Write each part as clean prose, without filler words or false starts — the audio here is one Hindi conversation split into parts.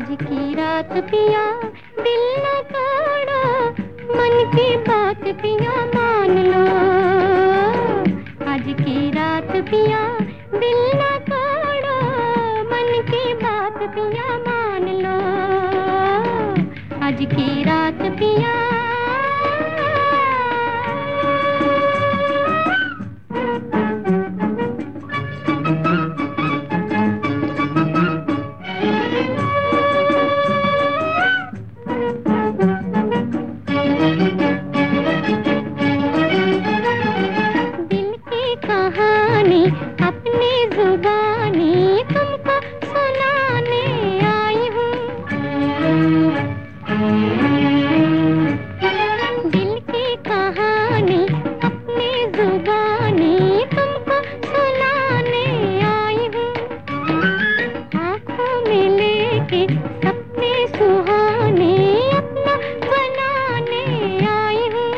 आज की रात पिया दिल न तोड़ो, मन की बात पिया मान लो। आज की रात पिया दिल न तोड़ो, मन की बात पिया मान लो। आज की रात पिया अपनी जुबानी तुमको सुनाने आई हूँ। दिल की कहानी अपनी जुबानी तुमको सुनाने आई हूँ। आँखों में लेके सपने सुहाने अपना बनाने आई हूँ।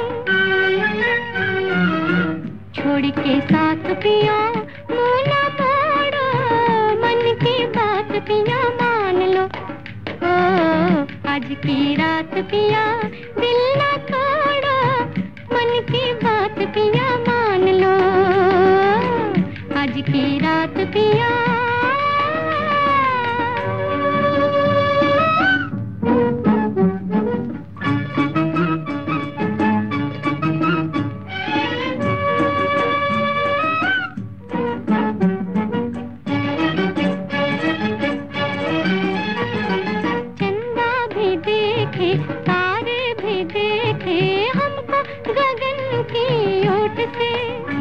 छोड़ के साथ पिया पिया मान लो। ओ आज की रात पिया दिल न तोड़ो, मन की बात पिया मान लो। आज की रात पिया तारे भी देखे हमको गगन की ओट से।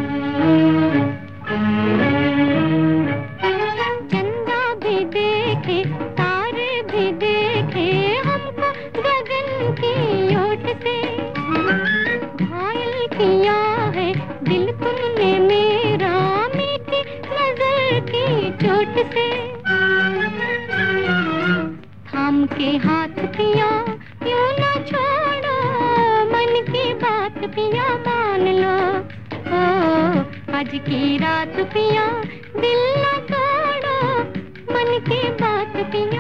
चंदा भी देखे तारे भी देखे हमको गगन की ओट से। घायल किया है दिल तुमने मेरा मीठी नजर की चोट से। थाम के हाथ पिया क्यों ना छोड़ो, मन की बात पिया मान लो। ओ आज की रात पिया दिल न तोड़ो, मन की बात पिया